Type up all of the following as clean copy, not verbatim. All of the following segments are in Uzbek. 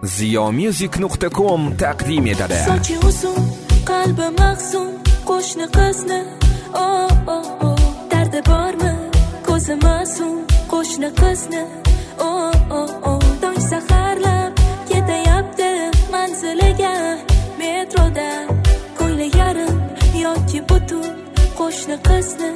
ziyomusic.com taqdim etadi. Sochi uzun, qalbi mahzun, qo'shni qizni dardi bormi? Ko'zi masum, qo'shni qizni tong saharlab ketayapti manziliga metroda. Ko'ngli yarim yoki butun qo'shni qizni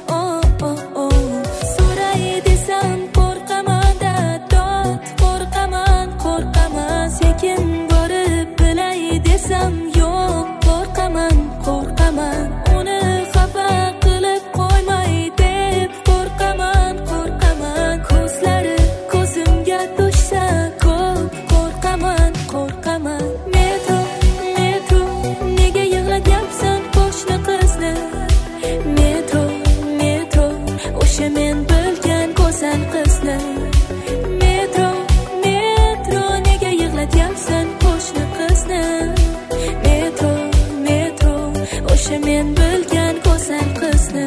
so'ray desam qo'rqaman-da, dod qo'rqaman, sekin borib bilay desam yo'q, qo'rqaman, uni xafa qilib qo'ymay deb qo'rqaman, ko'zlari ko'zimga tushsa ko'p qo'rqaman. Metro, nega yig'latyapsan qo'shni qizni? Metro, o'sha men bilgan go'zal qizni. Metro, nega yig'latyapsan qo'shni qizni? Metro, o'sha men bilgan go'zal qizni.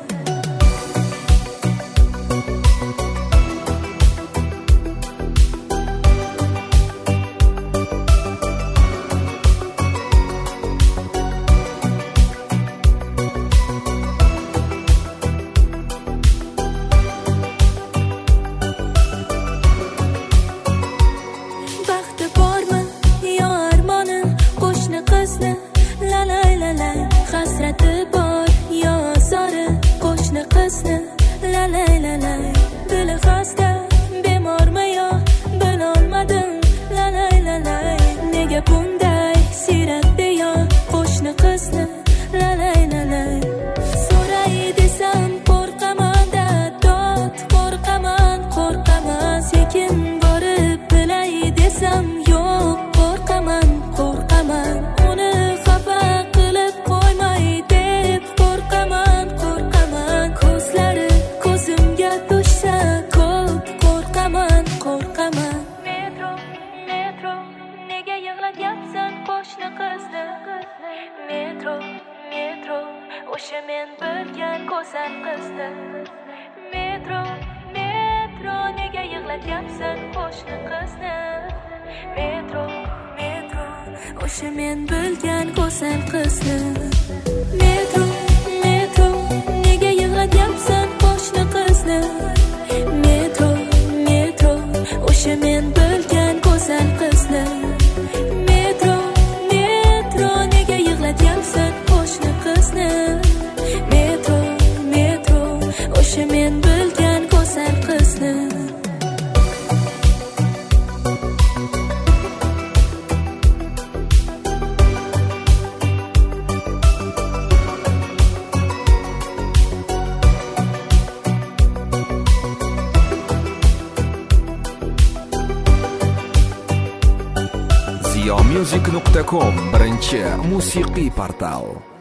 Baxti bormi yo armoni qo'shni qizni? La hasrati bor yo zori qo'shni qizni? La dili xasta, bemormi yo bilolmadim. La nega bunday siyratdi yo qo'shni qizni? La so'ray desam qo'rqaman-da, dod qo'rqaman, sekin borib bilay desam yo'q, qo'rqaman, uni xafa qilib qo'ymay deb qo'rqaman, ko'zlari ko'zimga tushsa ko'p qo'rqaman. Metro, nega yig'latyapsan qo'shni qizni? Metro, o'sha men bilgan go'zal qizni. Metro, nega yig'latyapsan qo'shni qizni? Metro, o'sha men bilgan go'zal qizni. Metro, nega yig'latyapsan qo'shni qizni? Metro, o'sha men bilgan go'zal qizni. Metro, nega yig'latyapsan qo'shni qizni? Metro, o'sha men bilgan go'zal qizni. ziyomusic.com birinchi musiqiy portal.